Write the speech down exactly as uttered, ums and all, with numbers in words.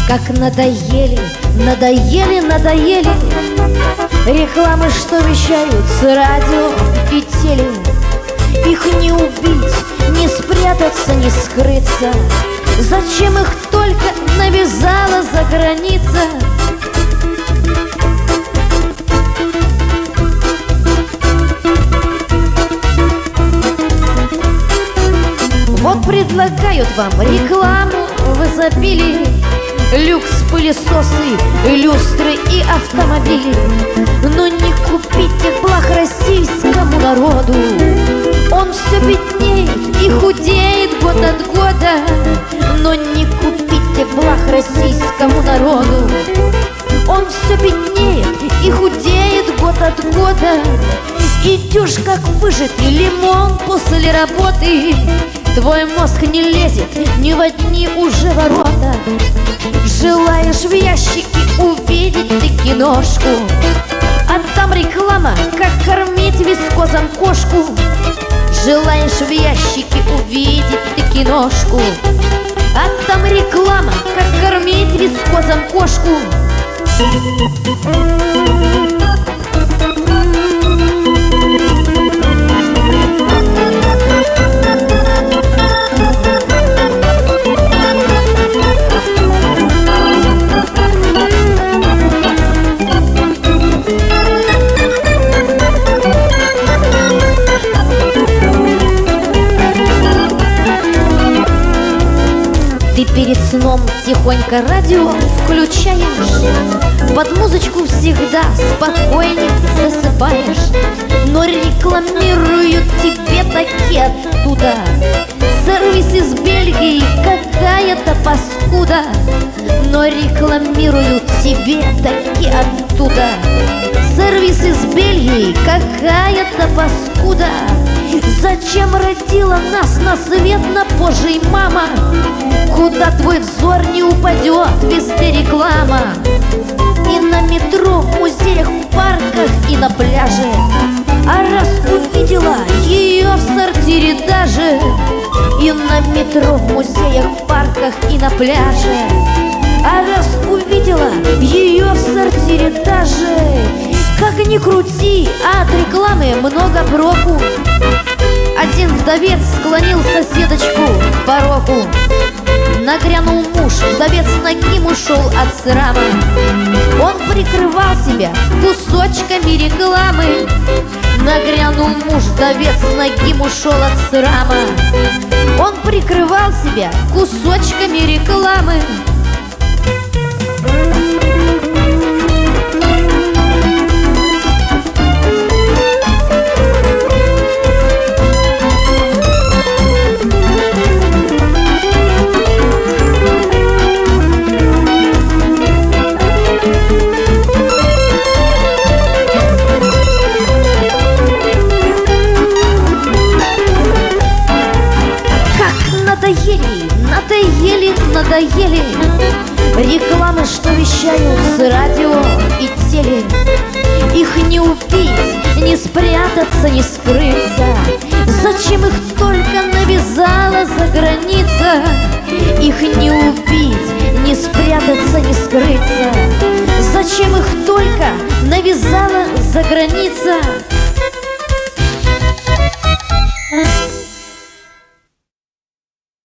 Как надоели, надоели, надоели рекламы, что вещают с радио и теле. Их не убить, не спрятаться, не скрыться. Зачем их только навязала за граница? Вот предлагают вам рекламу в изобилии: люкс-пылесосы, люстры и автомобили. Но не купить их благ российскому народу. Он все беднеет и худеет год от года. Но не купить их благ российскому народу. Он все беднеет и худеет год от года. Идешь как выжатый лимон после работы. Твой мозг не лезет ни в одни уже ворота. Желаешь в ящике увидеть ты киношку, а там реклама, как кормить вискозом кошку. Желаешь в ящике увидеть ты киношку, а там реклама, как кормить вискозом кошку. Ты перед сном тихонько радио включаешь, под музычку всегда спокойнее засыпаешь. Но рекламируют тебе такие оттуда сервис из Бельгии, какая-то паскуда. Но рекламируют тебе такие оттуда сервис из Бельгии, какая-то паскуда. Зачем родила нас на свет на Божий мама? Куда твой взор не упадет, везде реклама. И на метро, в музеях, в парках и на пляже. А раз увидела ее в сортире даже. И на метро, в музеях, в парках и на пляже. А раз увидела ее в сортире даже. Как ни крути, а от рекламы много проку. Один вдовец склонил соседочку к пороку. Нагрянул муж, вдовец нагим ушел от срама. Он прикрывал себя кусочками рекламы. Нагрянул муж, вдовец нагим ушел от срама. Он прикрывал себя кусочками рекламы. Надоели, надоели, надоели рекламы, что вещают с радио и теле. Их не убить, не спрятаться, не скрыться. Зачем их только навязала за граница? Их не убить, не спрятаться, не скрыться. Зачем их только навязала за граница?